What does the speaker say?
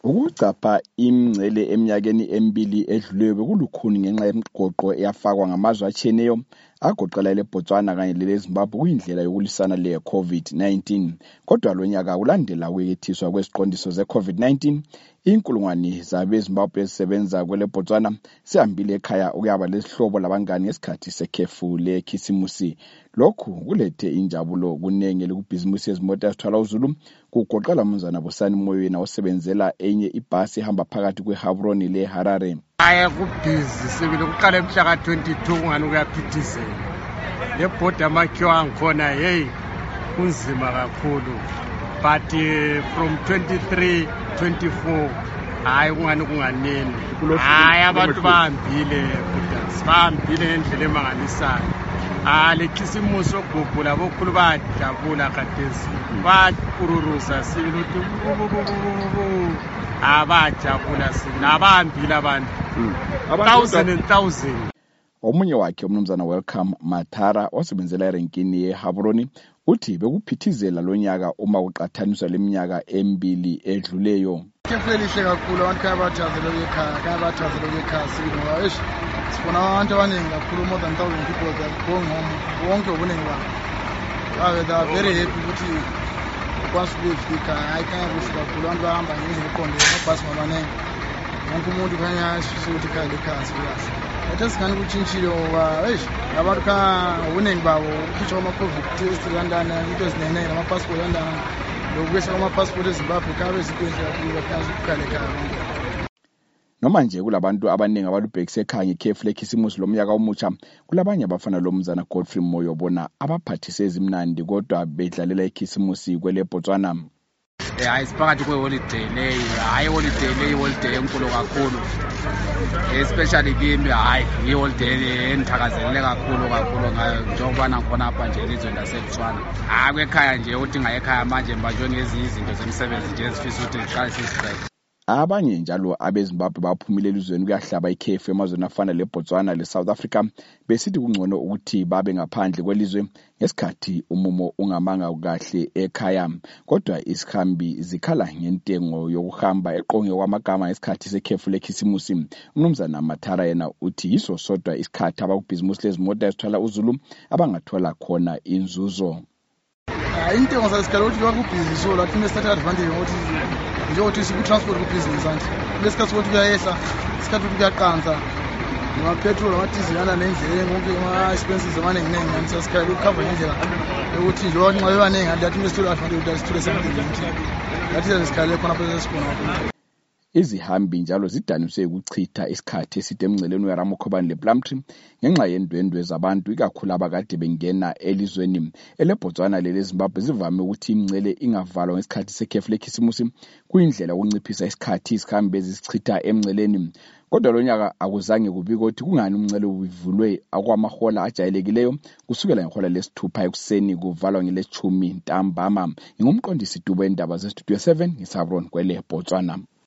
Ukucapha imingcele eminyakeni emibili edluleyo bekulukhuni ngenxa yemigoqo eyafakwa ngamazwe atshiyeneyo agoqela leBotswana kanye leleZimbabwe kuyindlela yokulwisana le-COVID-19. Kodwa lo nyaka kulandela ukuyekethiswa kweziqondiso ze-COVID-19, inkulungwane zabeZimbabwe ezisebenza kweleBotswana sihambile ekhaya ukuyaba lesihlobo labangani ngesikhathi sekhefu lekhisimusi. Lokhu kulethe injabulo kunenge lekubhizimusi yezimota ezithwala uzulu, kugoqela umnumzana Busani Moyoena osebenzela enye ibhasi ehamba phakathi kweHaburoni leHarare. Kubhizi sibili kuqala emhla ka-22 kungani kuyaphithizela. Lebhoda amakhiwa angikhona kunzima kakhulu. But from 23, 24 kungani kunganeni. Abantu bahambile ngendlela emangalisayo. Lekhisimusi ogubhula bokhulu bayajabula khathesi. Bayakururuza sibili bayajabula sibili abahambile abantu. 1,000. Omunye wakhe umnumzana Welcome Matara osebenzela erenkini yeHaburoni uthi bekuphithizela lo nyaka uma kuqathaniswa leminyaka emibili edluleyo. Kefelihle kakhulu abantu khaya bathazela ekhaya sibili ngoba sifuna abantu abaningi kakhulu, more than 1,000 people that are going home. Wonke obuningi babo they are very happy ukuthi ukwazi ukufika. Khaya kuhle kakhulu, abantu bahamba ngendlela eqondile, amabhasi mabaningi, wonke umuntu khanya sifisa ukuthi khaya lekhaya sikahle. Kodwa singani kuchintshile ngoba abantu ubuningi babo ukhishwa ama-COVID test London, into ezinengi nama-passport London, lokukwehla kwama-passport eZimbabwe khaya bezikwehla kakhulu bakwazi ukukhaya lekhaya. Noma nje kulabantu abaningi abalubhekise ekhaya ngekhefu lekhisimusi lomnyaka omutsha, kulabanye abafana lo mnumzana Godfrey Moyo bona abaphathise ezimnandi kodwa bedlalela ikhisimusi kweleBotswana. Isiphakathi kwe-holiday leyi, holiday enkulu kakhulu, especially kimi i-holiday endithakazelele kakhulu ngayo njengobana ngikhona apha nje elizweni laseBotswana. Kwekhaya nje udinga ekhaya manje mbanjwe ngezinye izinto zemisebenzi nje ezifisa ukuthi ziqale sizibheke. Abanye njalo abeZimbabwe baphumile elizweni kuyahlaba ikhefu emazweni afana leBotswana leSouth Africa besithi kungcono ukuthi babe ngaphandle kwelizwe ngesikhathi umumo ungamanga kahle ekhaya. Kodwa isihambi zikhala ngentengo yokuhamba eqonge kwamagama ngesikhathi sekhefu lekhisimusi. Umnumzana Matara yena uthi yiso sodwa isikhathi abakubhizimusi lezimota ezithwala uzulu abangathola khona inzuzo. Intengo zasikhala ukuthi bakubhizi so lathi mesithatha advantage ukuthi njengokuthi sikutransport kubhizinisi manje lesikhathi ukuthi kuyayehla, isikhathi ukuthi kuyaqansa, ama-petrol amadizili nendlela konke ama-expenses amaningi nani sasikhala ukukhava ngendlela yokuthi njengoba nxa bebaningi lathi mesithola advantage ukuthi sithole semndeni ukuthi lathi sisikhala khona phela sesikhona. Izihambi njalo zidaniswe ukuchitha isikhathi eside emngceleni weRamakhoba lePlumtree ngenxa yendwendwe zabantu ikakhulu abakade bengena elizweni. EleBotswana leleZimbabwe zivame ukuthi imingcele ingavalwa ngesikhathi sekhefu lekhisimusi kuyindlela yokunciphisa isikhathi izihambi ezisichitha emngceleni. Kodwa lo nyaka akuzange kubike ukuthi kungani umngcele uvulwe akwamahola ajayelekileyo kusukela ngehola lesi-6 ekuseni kuvalwa ngele-10 ntambama. Ngingumqondisi Dube indaba zeStudio 7 ngeSabroni kweleBotswana.